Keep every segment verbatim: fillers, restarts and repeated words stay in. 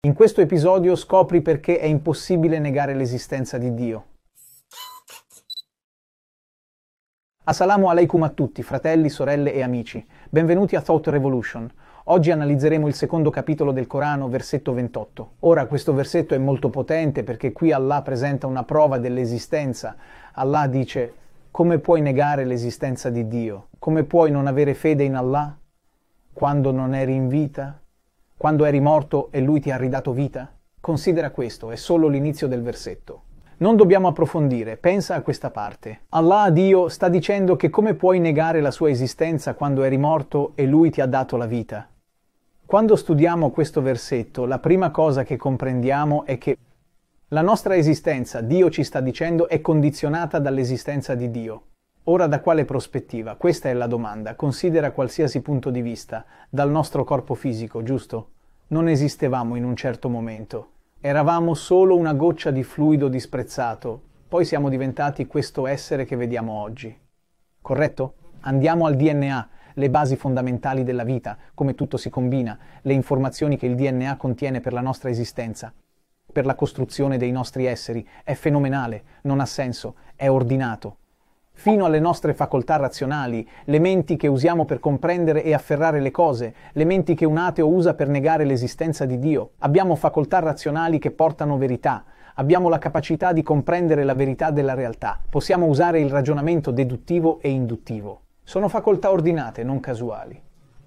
In questo episodio scopri perché è impossibile negare l'esistenza di Dio. Assalamu alaikum a tutti, fratelli, sorelle e amici. Benvenuti a Thought Revolution. Oggi analizzeremo il secondo capitolo del Corano, versetto ventotto. Ora, questo versetto è molto potente perché qui Allah presenta una prova dell'esistenza. Allah dice: come puoi negare l'esistenza di Dio? Come puoi non avere fede in Allah quando non eri in vita? Quando eri morto e Lui ti ha ridato vita? Considera questo, è solo l'inizio del versetto. Non dobbiamo approfondire, pensa a questa parte. Allah, Dio, sta dicendo che come puoi negare la sua esistenza quando eri morto e Lui ti ha dato la vita? Quando studiamo questo versetto, la prima cosa che comprendiamo è che la nostra esistenza, Dio ci sta dicendo, è condizionata dall'esistenza di Dio. Ora, da quale prospettiva? Questa è la domanda. Considera qualsiasi punto di vista, dal nostro corpo fisico, giusto? Non esistevamo in un certo momento. Eravamo solo una goccia di fluido disprezzato, poi siamo diventati questo essere che vediamo oggi. Corretto? Andiamo al D N A, le basi fondamentali della vita, come tutto si combina, le informazioni che il D N A contiene per la nostra esistenza, per la costruzione dei nostri esseri. È fenomenale, non ha senso, è ordinato. Fino alle nostre facoltà razionali, le menti che usiamo per comprendere e afferrare le cose, le menti che un ateo usa per negare l'esistenza di Dio. Abbiamo facoltà razionali che portano verità, abbiamo la capacità di comprendere la verità della realtà, possiamo usare il ragionamento deduttivo e induttivo. Sono facoltà ordinate, non casuali.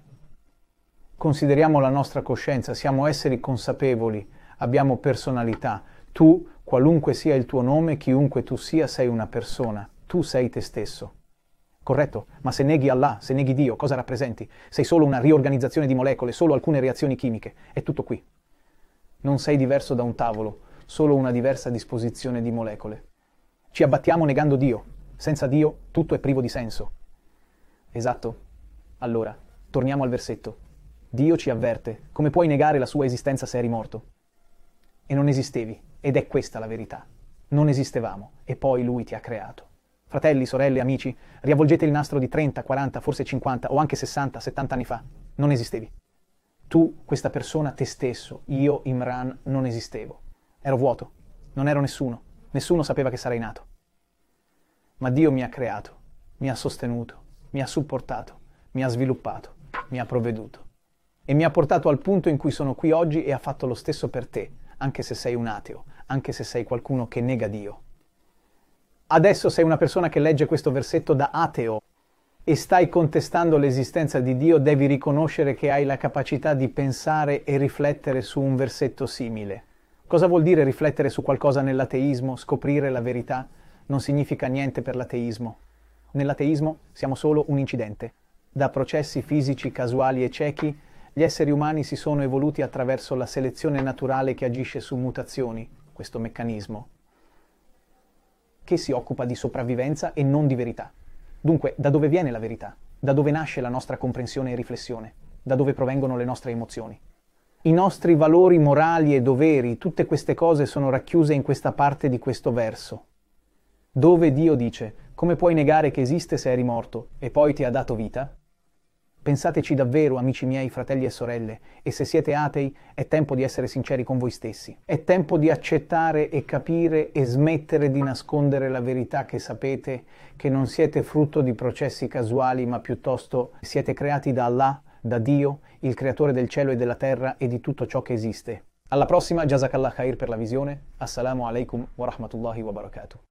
Consideriamo la nostra coscienza, siamo esseri consapevoli, abbiamo personalità. Tu, qualunque sia il tuo nome, chiunque tu sia, sei una persona. Tu sei te stesso. Corretto? Ma se neghi Allah, se neghi Dio, cosa rappresenti? Sei solo una riorganizzazione di molecole, solo alcune reazioni chimiche. È tutto qui. Non sei diverso da un tavolo, solo una diversa disposizione di molecole. Ci abbattiamo negando Dio. Senza Dio tutto è privo di senso. Esatto? Allora, torniamo al versetto. Dio ci avverte. Come puoi negare la sua esistenza se eri morto? E non esistevi. Ed è questa la verità. Non esistevamo. E poi Lui ti ha creato. Fratelli, sorelle, amici, riavvolgete il nastro di trenta, quaranta, forse cinquanta o anche sessanta, settanta anni fa. Non esistevi. Tu, questa persona, te stesso, io, Imran, non esistevo. Ero vuoto. Non ero nessuno. Nessuno sapeva che sarei nato. Ma Dio mi ha creato, mi ha sostenuto, mi ha supportato, mi ha sviluppato, mi ha provveduto. E mi ha portato al punto in cui sono qui oggi e ha fatto lo stesso per te, anche se sei un ateo, anche se sei qualcuno che nega Dio. Adesso sei una persona che legge questo versetto da ateo e stai contestando l'esistenza di Dio, devi riconoscere che hai la capacità di pensare e riflettere su un versetto simile. Cosa vuol dire riflettere su qualcosa nell'ateismo, scoprire la verità? Non significa niente per l'ateismo. Nell'ateismo siamo solo un incidente. Da processi fisici casuali e ciechi, gli esseri umani si sono evoluti attraverso la selezione naturale che agisce su mutazioni, questo meccanismo, che si occupa di sopravvivenza e non di verità. Dunque, da dove viene la verità? Da dove nasce la nostra comprensione e riflessione? Da dove provengono le nostre emozioni? I nostri valori morali e doveri, tutte queste cose sono racchiuse in questa parte di questo verso, dove Dio dice: come puoi negare che esiste se eri morto e poi ti ha dato vita? Pensateci davvero, amici miei, fratelli e sorelle, e se siete atei è tempo di essere sinceri con voi stessi. È tempo di accettare e capire e smettere di nascondere la verità che sapete, che non siete frutto di processi casuali, ma piuttosto siete creati da Allah, da Dio, il creatore del cielo e della terra e di tutto ciò che esiste. Alla prossima, Jazakallah khair per la visione. Assalamu alaikum wa rahmatullahi wa barakatuh.